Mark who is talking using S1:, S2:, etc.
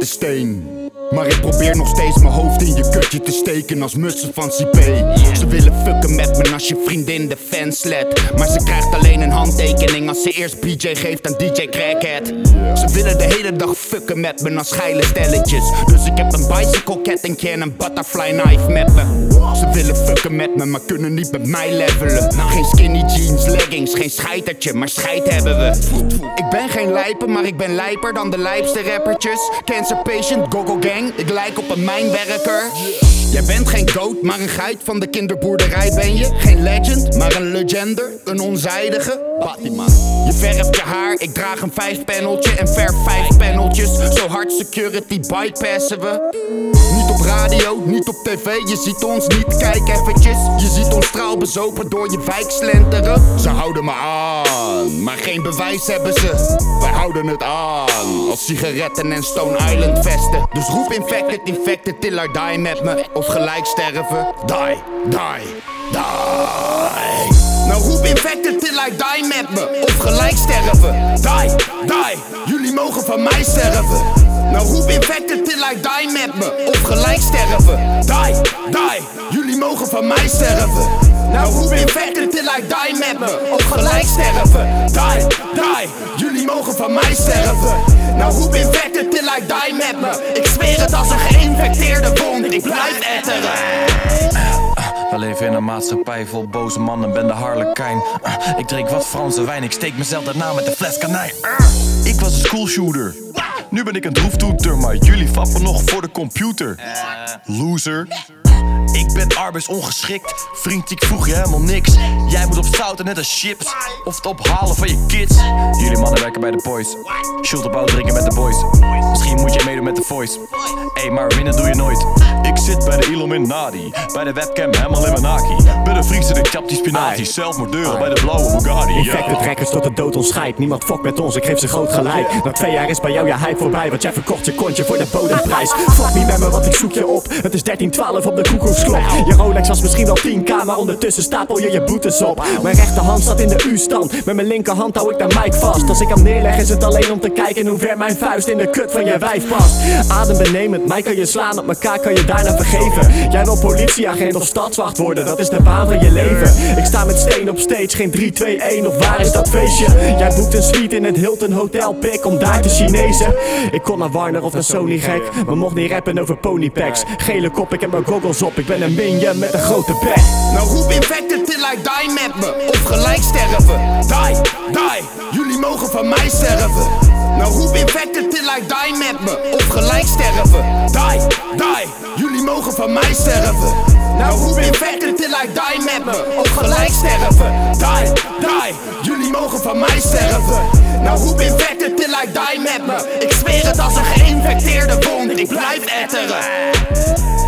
S1: de steen. Maar ik probeer nog steeds mijn hoofd in je kutje te steken als mutsen van CP. Ze willen fucken met me als je vriendin de fans let. Maar ze krijgt alleen een handtekening als ze eerst BJ geeft aan DJ Crackhead. Ze willen de hele dag fucken met me als geile stelletjes. Dus ik heb een bicycle kettingje en een butterfly knife met me. Ze willen fucken met me, maar kunnen niet met mij levelen. Geen skinny jeans, leggings, geen scheitertje, maar scheid hebben we. Ik ben geen lijper, maar ik ben lijper dan de lijpste rappertjes. Cancer patient, gogo gang, ik lijk op een mijnwerker. Jij bent geen goat, maar een geit van de kinderboerderij ben je. Geen legend, maar een legender, een onzijdige Batman. Je verft je haar, ik draag een 5-paneltje en verf 5 paneltjes. Zo hard security bypassen we. Niet op radio, niet op tv, je ziet ons niet, kijk eventjes. Je ziet ons straalbezopen door je wijk slenteren. Ze houden me aan, maar geen bewijs hebben ze. Wij houden het aan, als sigaretten en Stone Island vesten. Dus roep infected till I die met me. Of gelijk sterven, die. Nou roep infected till I die met me. Of gelijk sterven, die. Jullie mogen van mij sterven. Nou roep infected till I die met me. Of gelijk sterven, die. Jullie mogen van mij sterven. Nou roep infected till I die met me. Of gelijk sterven, die. Jullie mogen van mij sterven. Nou roep infected till I die met me. Ik zweer het als een geïnfecteerde wond. Ik blijf etteren.
S2: We leven in een maatschappij vol boze mannen, ben de harlekijn. Ik drink wat Franse wijn, ik steek mezelf daarna met een fles kanijn. Ik was een schoolshooter, nu ben ik een droeftoeter. Maar jullie fappen nog voor de computer. Loser. Ik ben arbeidsongeschikt, vriend, ik vroeg je helemaal niks. Jij moet op zouten net als chips, of het ophalen van je kids. Jullie mannen werken bij de boys, shoot op drinken met de boys. Misschien moet je meedoen met de voice. Ey, maar winnen doe je nooit. Ik zit bij de Illuminati, bij de webcam helemaal in mijn naki. Bij de Friese, ik chap die spinazie, zelfmoordeuren bij de blauwe Bugatti.
S3: Infected trekkers tot de dood ons scheidt. Niemand fokt met ons, ik geef ze groot gelijk. Na 2 jaar is bij jou je hype voorbij, want jij verkocht je kontje voor de bodemprijs. Fok niet met me, want ik zoek je op. Het is 13-12 op de koekoeksklok. Je Rolex was misschien wel 10k, maar ondertussen stapel je boetes op. Mijn rechterhand staat in de U-stand, met mijn linkerhand hou ik de mic vast. Als ik hem neerleg is het alleen om te kijken hoe ver mijn vuist in de kut van je wijf past. Adembenemend, mij kan je slaan, op elkaar kan je daarna vergeven. Jij wil politieagent of stadswacht worden, dat is de baan van je leven. Ik sta met steen op stage, geen 3, 2, 1 of waar is dat feestje? Jij boekt een suite in het Hilton Hotel, pik om daar te Chinezen. Ik kon naar Warner of naar Sony gek, maar mocht niet rappen over ponypacks. Gele kop, ik heb mijn goggles op, ik ben een minion met een grote bek.
S1: Nou roep infected till I die met me. Of gelijk sterven, die. Jullie mogen van mij sterven. Nou roep infected till I die met me. Of gelijk sterven, die. Jullie mogen van mij sterven. Nou roep infected till I die met me. Of gelijk sterven, die. Jullie mogen van mij sterven. Nou roep infected till I die met me. Ik zweer het als een geïnfecteerde wond. Ik blijf etteren.